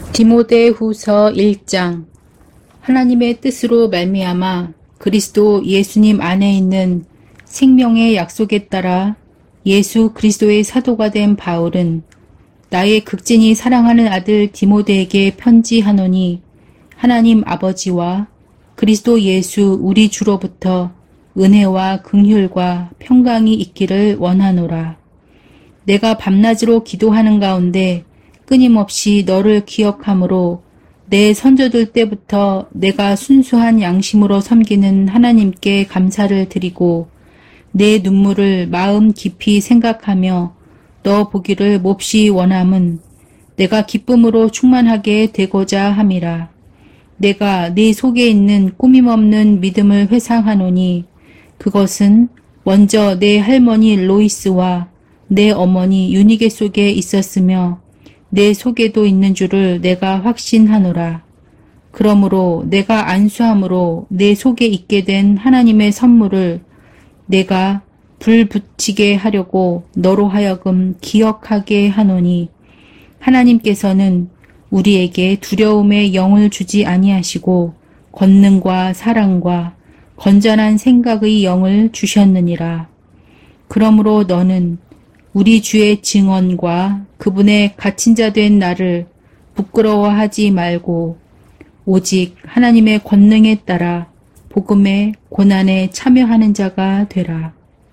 디모데후서 1장. 하나님의 뜻으로 말미암아 그리스도 예수님 안에 있는 생명의 약속에 따라 예수 그리스도의 사도가 된 바울은 나의 극진히 사랑하는 아들 디모데에게 편지하노니, 하나님 아버지와 그리스도 예수 우리 주로부터 은혜와 긍휼과 평강이 있기를 원하노라. 내가 밤낮으로 기도하는 가운데 끊임없이 너를 기억함으로 내 선조들 때부터 내가 순수한 양심으로 섬기는 하나님께 감사를 드리고 내 눈물을 마음 깊이 생각하며 너 보기를 몹시 원함은 내가 기쁨으로 충만하게 되고자 함이라. 내가 네 속에 있는 꾸밈없는 믿음을 회상하노니 그것은 먼저 내 할머니 로이스와 내 어머니 유니게 속에 있었으며 내 속에도 있는 줄을 내가 확신하노라. 그러므로 내가 안수함으로 내 속에 있게 된 하나님의 선물을 내가 불 붙이게 하려고 너로 하여금 기억하게 하노니, 하나님께서는 우리에게 두려움의 영을 주지 아니하시고 권능과 사랑과 건전한 생각의 영을 주셨느니라. 그러므로 너는 우리 주의 증언과 그분의 갇힌 자 된 나를 부끄러워하지 말고 오직 하나님의 권능에 따라 복음의 고난에 참여하는 자가 되라.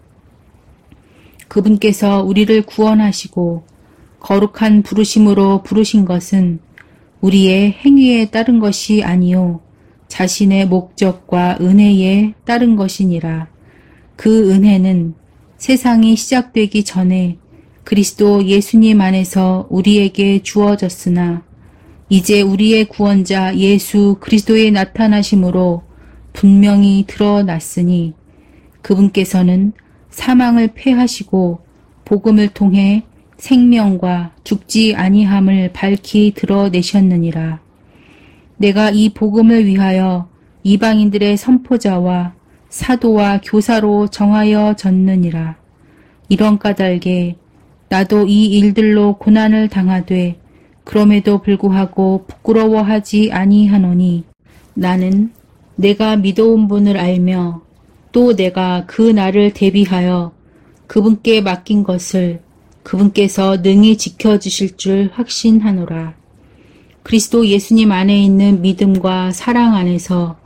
그분께서 우리를 구원하시고 거룩한 부르심으로 부르신 것은 우리의 행위에 따른 것이 아니요 자신의 목적과 은혜에 따른 것이니라. 그 은혜는 세상이 시작되기 전에 그리스도 예수님 안에서 우리에게 주어졌으나 이제 우리의 구원자 예수 그리스도의 나타나심으로 분명히 드러났으니 그분께서는 사망을 패하시고 복음을 통해 생명과 죽지 아니함을 밝히 드러내셨느니라. 내가 이 복음을 위하여 이방인들의 선포자와 사도와 교사로 정하여 졌느니라. 이런 까닭에 나도 이 일들로 고난을 당하되 그럼에도 불구하고 부끄러워하지 아니하노니, 나는 내가 믿어온 분을 알며 또 내가 그 날을 대비하여 그분께 맡긴 것을 그분께서 능히 지켜주실 줄 확신하노라. 그리스도 예수님 안에 있는 믿음과 사랑 안에서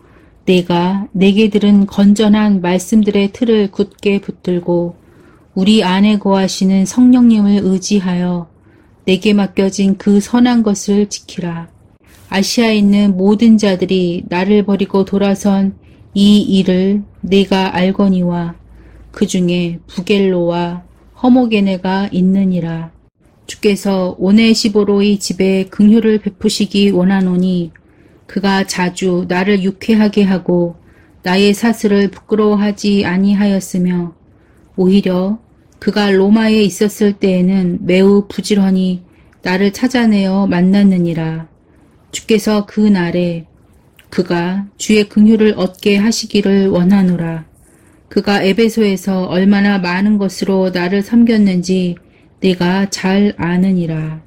내게 들은 건전한 말씀들의 틀을 굳게 붙들고 우리 안에 거하시는 성령님을 의지하여 내게 맡겨진 그 선한 것을 지키라. 아시아에 있는 모든 자들이 나를 버리고 돌아선 이 일을 내가 알거니와 그 중에 부겔로와 허모게네가 있느니라. 주께서 오네시보로의 집에 긍휼을 베푸시기 원하노니 그가 자주 나를 유쾌하게 하고 나의 사슬을 부끄러워하지 아니하였으며 오히려 그가 로마에 있었을 때에는 매우 부지런히 나를 찾아내어 만났느니라. 주께서 그 날에 그가 주의 긍휼을 얻게 하시기를 원하노라. 그가 에베소에서 얼마나 많은 것으로 나를 섬겼는지 내가 잘 아느니라.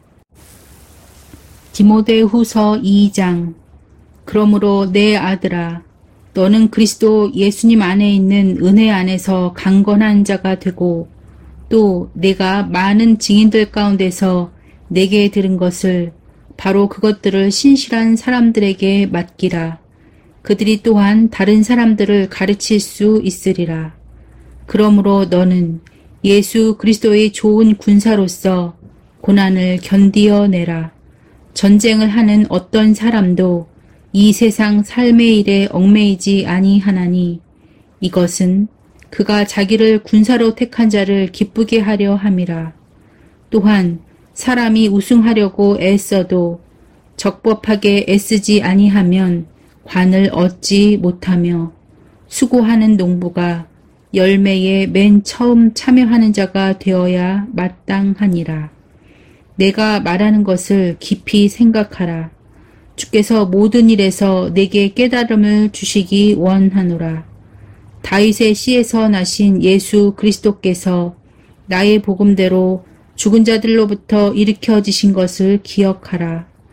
디모데후서 2장. 그러므로 내 아들아, 너는 그리스도 예수님 안에 있는 은혜 안에서 강건한 자가 되고 또 내가 많은 증인들 가운데서 내게 들은 것을 바로 그것들을 신실한 사람들에게 맡기라. 그들이 또한 다른 사람들을 가르칠 수 있으리라. 그러므로 너는 예수 그리스도의 좋은 군사로서 고난을 견디어내라. 전쟁을 하는 어떤 사람도 이 세상 삶의 일에 얽매이지 아니하나니 이것은 그가 자기를 군사로 택한 자를 기쁘게 하려 함이라. 또한 사람이 우승하려고 애써도 적법하게 애쓰지 아니하면 관을 얻지 못하며 수고하는 농부가 열매에 맨 처음 참여하는 자가 되어야 마땅하니라. 내가 말하는 것을 깊이 생각하라. 주께서 모든 일에서 내게 깨달음을 주시기 원하노라. 다윗의 씨에서 나신 예수 그리스도께서 나의 복음대로 죽은 자들로부터 일으켜지신 것을 기억하라.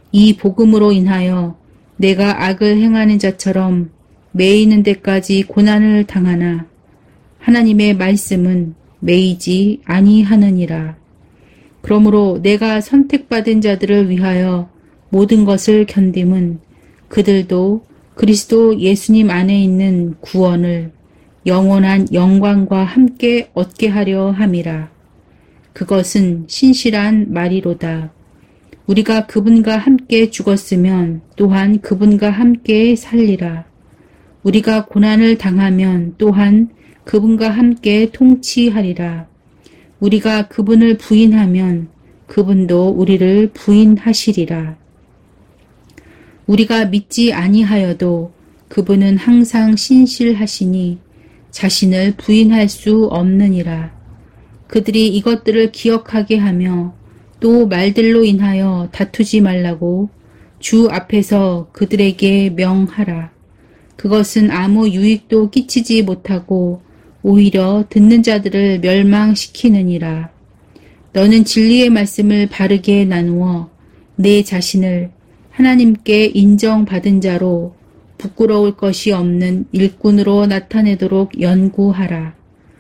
이 복음으로 인하여 내가 악을 행하는 자처럼 매이는 데까지 고난을 당하나 하나님의 말씀은 매이지 아니하느니라. 그러므로 내가 선택받은 자들을 위하여 모든 것을 견딤은 그들도 그리스도 예수님 안에 있는 구원을 영원한 영광과 함께 얻게 하려 함이라. 그것은 신실한 말이로다. 우리가 그분과 함께 죽었으면 또한 그분과 함께 살리라. 우리가 고난을 당하면 또한 그분과 함께 통치하리라. 우리가 그분을 부인하면 그분도 우리를 부인하시리라. 우리가 믿지 아니하여도 그분은 항상 신실하시니 자신을 부인할 수 없느니라. 그들이 이것들을 기억하게 하며 또 말들로 인하여 다투지 말라고 주 앞에서 그들에게 명하라. 그것은 아무 유익도 끼치지 못하고 오히려 듣는 자들을 멸망시키느니라. 너는 진리의 말씀을 바르게 나누어 내 자신을 하나님께 인정받은 자로 부끄러울 것이 없는 일꾼으로 나타내도록 연구하라.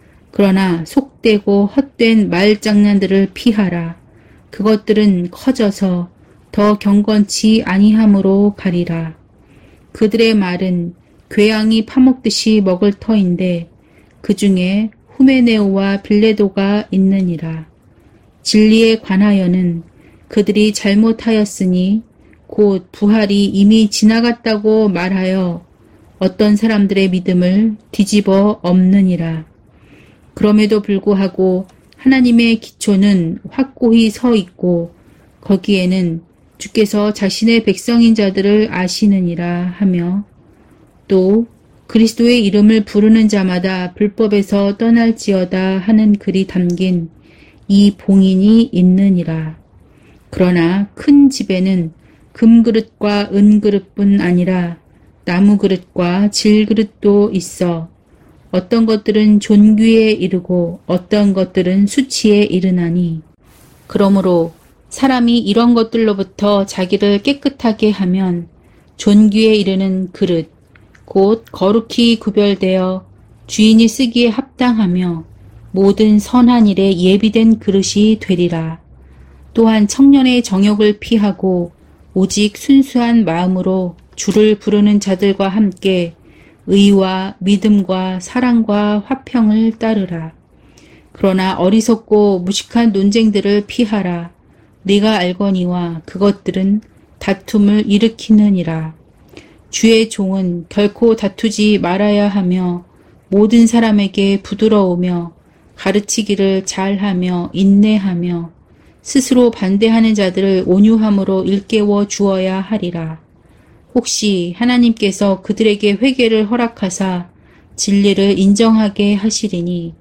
그러나 속되고 헛된 말장난들을 피하라. 그것들은 커져서 더 경건치 아니함으로 가리라. 그들의 말은 궤양이 파먹듯이 먹을 터인데 그 중에 후메네오와 빌레도가 있느니라. 진리에 관하여는 그들이 잘못하였으니 곧 부활이 이미 지나갔다고 말하여 어떤 사람들의 믿음을 뒤집어 엎느니라. 그럼에도 불구하고 하나님의 기초는 확고히 서 있고 거기에는 주께서 자신의 백성인 자들을 아시느니라 하며 또 그리스도의 이름을 부르는 자마다 불법에서 떠날지어다 하는 글이 담긴 이 봉인이 있느니라. 그러나 큰 집에는 금그릇과 은그릇뿐 아니라 나무그릇과 질그릇도 있어 어떤 것들은 존귀에 이르고 어떤 것들은 수치에 이르나니 그러므로 사람이 이런 것들로부터 자기를 깨끗하게 하면 존귀에 이르는 그릇 곧 거룩히 구별되어 주인이 쓰기에 합당하며 모든 선한 일에 예비된 그릇이 되리라. 또한 청년의 정욕을 피하고 오직 순수한 마음으로 주를 부르는 자들과 함께 의와 믿음과 사랑과 화평을 따르라. 그러나 어리석고 무식한 논쟁들을 피하라. 네가 알거니와 그것들은 다툼을 일으키느니라. 주의 종은 결코 다투지 말아야 하며 모든 사람에게 부드러우며 가르치기를 잘하며 인내하며 스스로 반대하는 자들을 온유함으로 일깨워 주어야 하리라. 혹시 하나님께서 그들에게 회개를 허락하사 진리를 인정하게 하시리니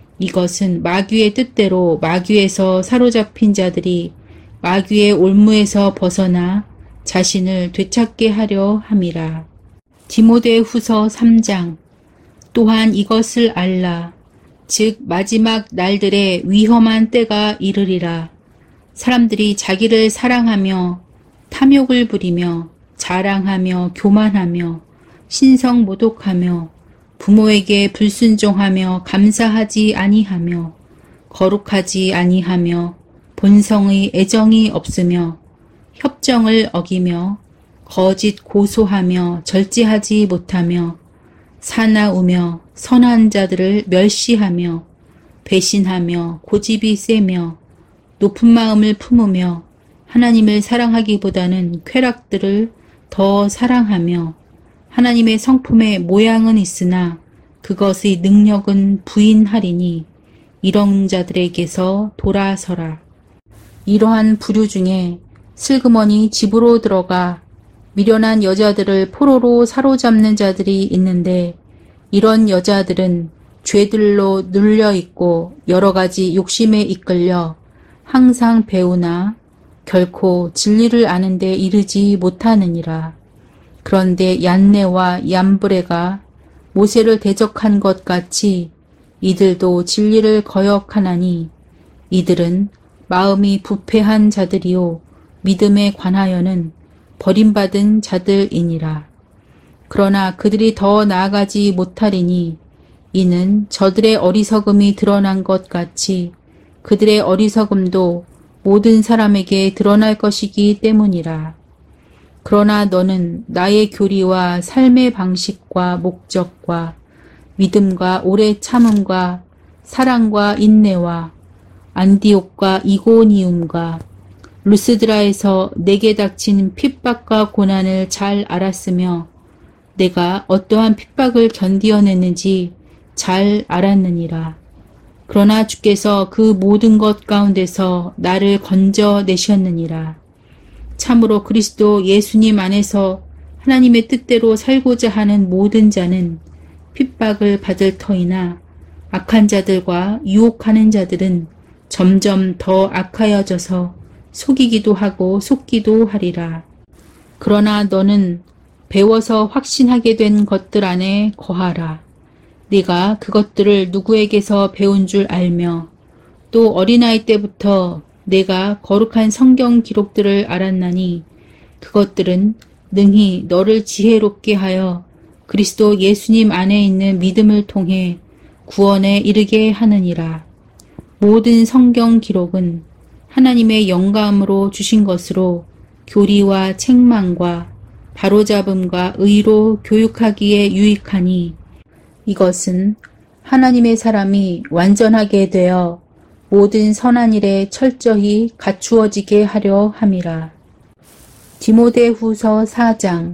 이것은 마귀의 뜻대로 마귀에서 사로잡힌 자들이 마귀의 올무에서 벗어나 자신을 되찾게 하려 함이라. 디모데후서 3장. 또한 이것을 알라. 즉 마지막 날들에 위험한 때가 이르리라. 사람들이 자기를 사랑하며 탐욕을 부리며 자랑하며 교만하며 신성모독하며 부모에게 불순종하며 감사하지 아니하며 거룩하지 아니하며 본성의 애정이 없으며 협정을 어기며 거짓 고소하며 절제하지 못하며 사나우며 선한 자들을 멸시하며 배신하며 고집이 세며 높은 마음을 품으며 하나님을 사랑하기보다는 쾌락들을 더 사랑하며 하나님의 성품의 모양은 있으나 그것의 능력은 부인하리니 이런 자들에게서 돌아서라. 이러한 부류 중에 슬그머니 집으로 들어가 미련한 여자들을 포로로 사로잡는 자들이 있는데 이런 여자들은 죄들로 눌려있고 여러 가지 욕심에 이끌려 항상 배우나 결코 진리를 아는 데 이르지 못하느니라. 그런데 얀네와 얀브레가 모세를 대적한 것 같이 이들도 진리를 거역하나니 이들은 마음이 부패한 자들이요 믿음에 관하여는 버림받은 자들이니라. 그러나 그들이 더 나아가지 못하리니 이는 저들의 어리석음이 드러난 것 같이 그들의 어리석음도 모든 사람에게 드러날 것이기 때문이라. 그러나 너는 나의 교리와 삶의 방식과 목적과 믿음과 오래 참음과 사랑과 인내와 안디옥과 이고니움과 루스드라에서 내게 닥친 핍박과 고난을 잘 알았으며 내가 어떠한 핍박을 견디어냈는지 잘 알았느니라. 그러나 주께서 그 모든 것 가운데서 나를 건져내셨느니라. 참으로 그리스도 예수님 안에서 하나님의 뜻대로 살고자 하는 모든 자는 핍박을 받을 터이나 악한 자들과 유혹하는 자들은 점점 더 악하여져서 속이기도 하고 속기도 하리라. 그러나 너는 배워서 확신하게 된 것들 안에 거하라. 네가 그것들을 누구에게서 배운 줄 알며 또 어린아이 때부터 내가 거룩한 성경 기록들을 알았나니 그것들은 능히 너를 지혜롭게 하여 그리스도 예수님 안에 있는 믿음을 통해 구원에 이르게 하느니라. 모든 성경 기록은 하나님의 영감으로 주신 것으로 교리와 책망과 바로잡음과 의로 교육하기에 유익하니 이것은 하나님의 사람이 완전하게 되어 모든 선한 일에 철저히 갖추어지게 하려 함이라. 디모데후서 4장.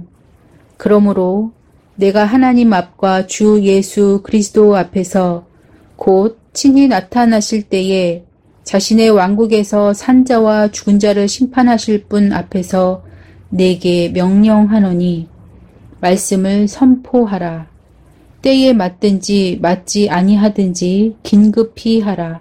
그러므로 내가 하나님 앞과 주 예수 그리스도 앞에서 곧 친히 나타나실 때에 자신의 왕국에서 산자와 죽은 자를 심판하실 분 앞에서 내게 명령하노니 말씀을 선포하라. 때에 맞든지 맞지 아니하든지 긴급히 하라.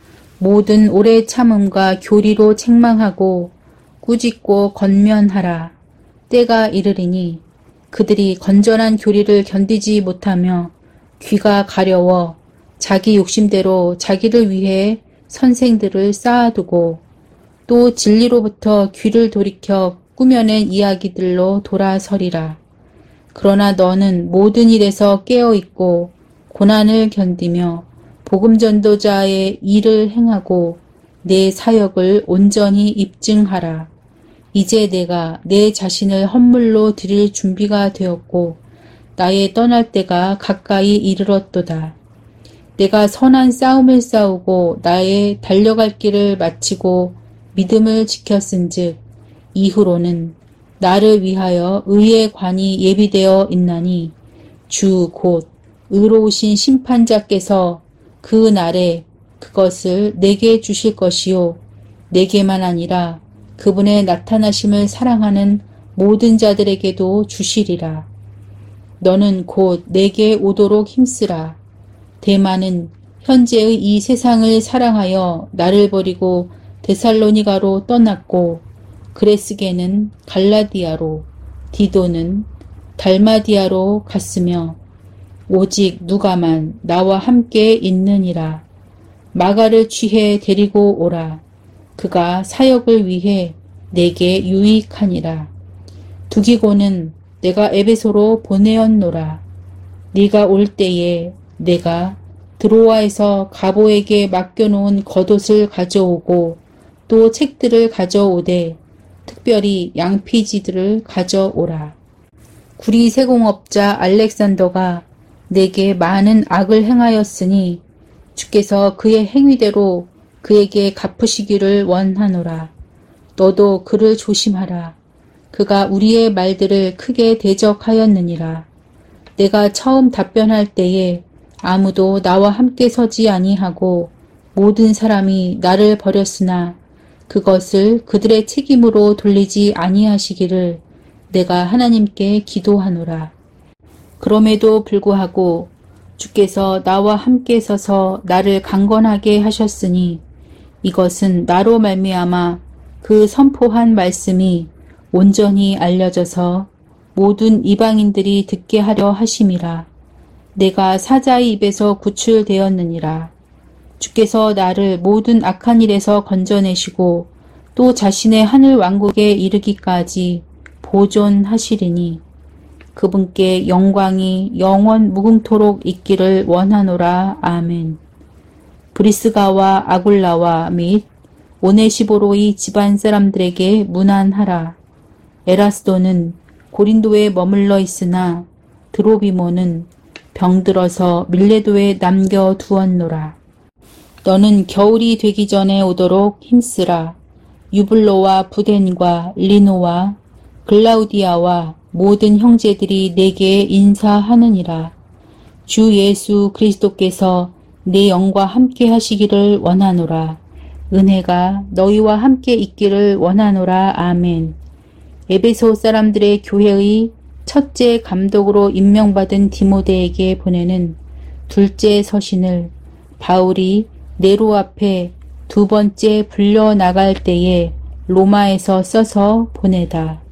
모든 오래 참음과 교리로 책망하고 꾸짖고 권면하라. 때가 이르리니 그들이 건전한 교리를 견디지 못하며 귀가 가려워 자기 욕심대로 자기를 위해 선생들을 쌓아두고 또 진리로부터 귀를 돌이켜 꾸며낸 이야기들로 돌아서리라. 그러나 너는 모든 일에서 깨어있고 고난을 견디며 복음 전도자의 일을 행하고 내 사역을 온전히 입증하라. 이제 내가 내 자신을 헌물로 드릴 준비가 되었고 나의 떠날 때가 가까이 이르렀도다. 내가 선한 싸움을 싸우고 나의 달려갈 길을 마치고 믿음을 지켰은즉 이후로는 나를 위하여 의의 관이 예비되어 있나니 주 곧 의로우신 심판자께서 그 날에 그것을 내게 주실 것이요 내게만 아니라 그분의 나타나심을 사랑하는 모든 자들에게도 주시리라. 너는 곧 내게 오도록 힘쓰라. 대만은 현재의 이 세상을 사랑하여 나를 버리고 데살로니가로 떠났고 그레스게는 갈라디아로 디도는 달마디아로 갔으며 오직 누가만 나와 함께 있느니라. 마가를 취해 데리고 오라. 그가 사역을 위해 내게 유익하니라. 두기고는 내가 에베소로 보내었노라. 네가 올 때에 내가 드로아에서 가보에게 맡겨놓은 겉옷을 가져오고 또 책들을 가져오되 특별히 양피지들을 가져오라. 구리 세공업자 알렉산더가 내게 많은 악을 행하였으니 주께서 그의 행위대로 그에게 갚으시기를 원하노라. 너도 그를 조심하라. 그가 우리의 말들을 크게 대적하였느니라. 내가 처음 답변할 때에 아무도 나와 함께 서지 아니하고 모든 사람이 나를 버렸으나 그것을 그들의 책임으로 돌리지 아니하시기를 내가 하나님께 기도하노라. 그럼에도 불구하고 주께서 나와 함께 서서 나를 강건하게 하셨으니 이것은 나로 말미암아 그 선포한 말씀이 온전히 알려져서 모든 이방인들이 듣게 하려 하심이라. 내가 사자의 입에서 구출되었느니라. 주께서 나를 모든 악한 일에서 건져내시고 또 자신의 하늘 왕국에 이르기까지 보존하시리니 그분께 영광이 영원 무궁토록 있기를 원하노라. 아멘. 브리스가와 아굴라와 및 오네시보로의 집안 사람들에게 문안하라. 에라스도는 고린도에 머물러 있으나 드로비모는 병들어서 밀레도에 남겨두었노라. 너는 겨울이 되기 전에 오도록 힘쓰라. 유블로와 부덴과 리노와 글라우디아와 모든 형제들이 내게 인사하느니라. 주 예수 그리스도께서 내 영과 함께 하시기를 원하노라. 은혜가 너희와 함께 있기를 원하노라. 아멘. 에베소 사람들의 교회의 첫째 감독으로 임명받은 디모데에게 보내는 둘째 서신을 바울이 네로 앞에 두 번째 불려 나갈 때에 로마에서 써서 보내다.